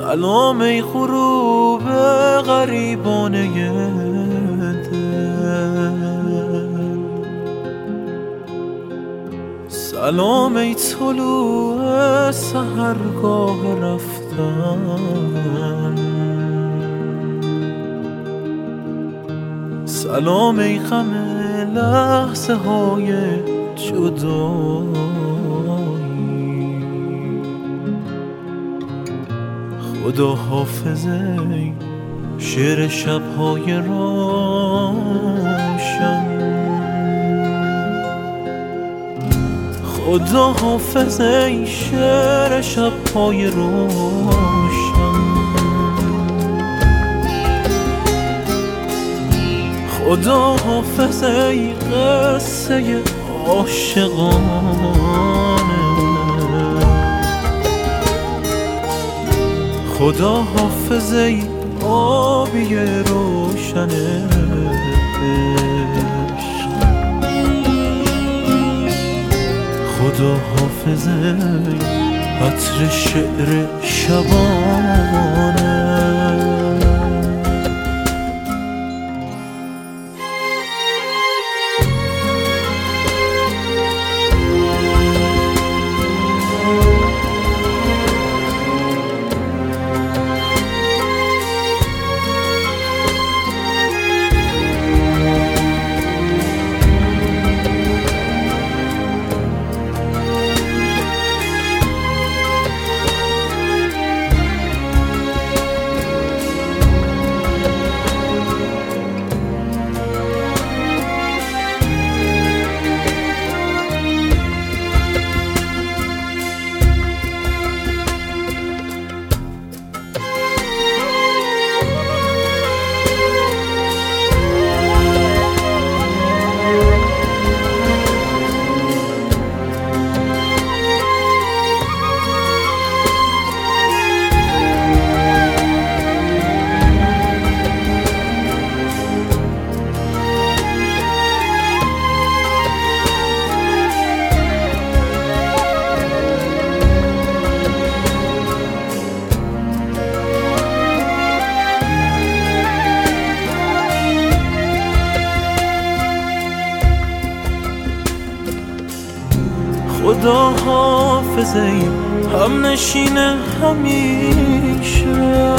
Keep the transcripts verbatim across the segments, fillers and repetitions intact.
سلام ای غروب غریبانه دل، سلام ای طلوع سحرگاه رفتن، سلام ای غم لحظه های جدایی، خدا حافظ ای شعر شبهای روشن، خدا حافظ ای شعر شبهای روشن، خدا حافظ ای قصه عاشقانه، خدا حافظ ای آبی روشن عشق، خدا حافظ ای عطر شعر شبانه. خدا حافظ ای هم نشین همیشه،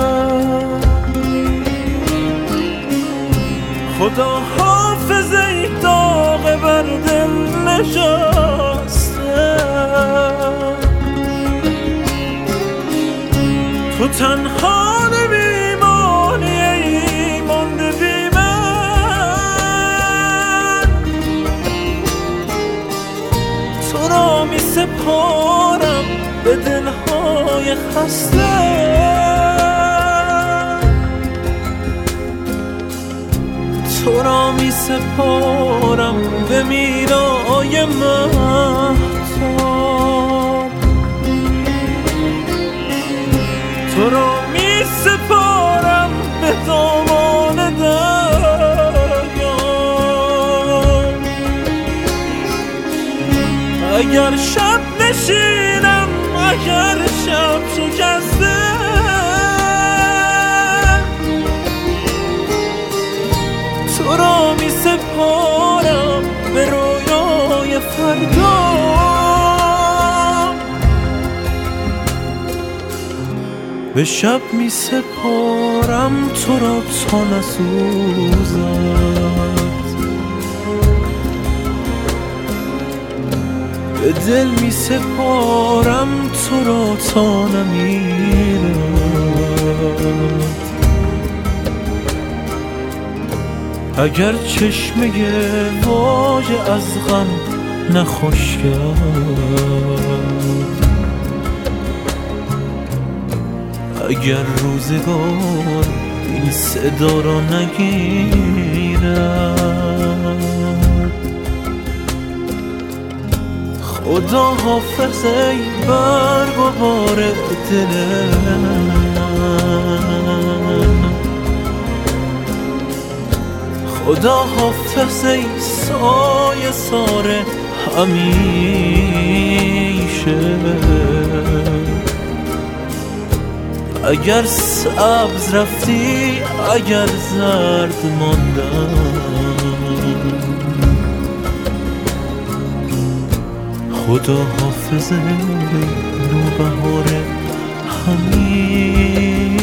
خدا حافظ ای داغ بر دل نشسته، تو تنها نمیمانی ای مانده بی من، تو را می سپارم به دلهای خسته، تو را می سپارم به میرای مهتاب، تو را می سپارم به دامان دریا، اگر شب نشینم اگر شب شکسته، تو را می سپارم به رویای فردا، به شب می سپارم تو را تا نسوزد، به دل می سپارم تو را تا نمیرد، اگر چشمه واژه از غم نخوش کرد، اگر روزگار این صدا را نگیرد، خدا حافظ ای برگ و بار دل من، خدا حافظ ای سایه سار همیشه، اگر سبز رفتی اگر زرد ماندم، خدا حافظ نوبهار همین